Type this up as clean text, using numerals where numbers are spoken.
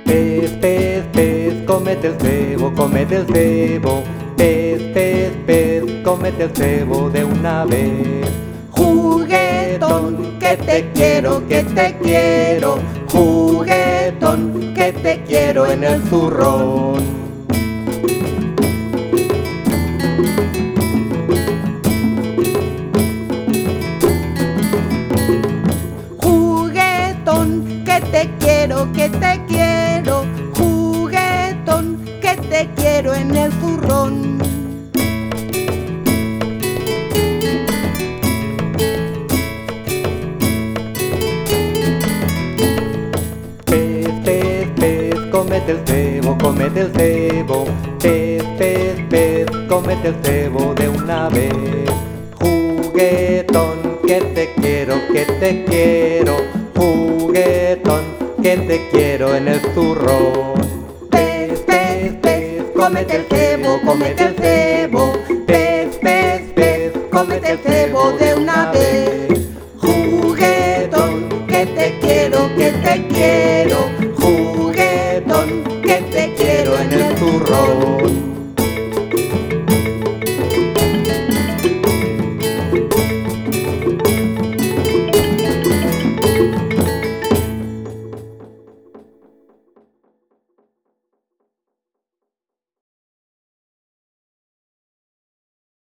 Pez, pez, pez, cómete el cebo, cómete el cebo. Pez, pez, pez, cómete el cebo de una vez. Juguetón, que te quiero, que te quiero. Juguetón, que te quiero en el zurrón. Juguetón, que te quiero, que te quiero. Juguetón, que te quiero en el zurrón. Pez, pez, pez, cómete el cebo, cómete el cebo. Pez, pez, pez, cómete el cebo de una vez. Juguetón, que te quiero, que te quiero. Juguetón, que te quiero en el zurrón. Pez, pez, pez, cómete el cebo, cómete el cebo. Pez, pez, pez, cómete el cebo de una vez. Juguetón, que te quiero, que te quiero. Juguetón, que te quiero en el zurrón.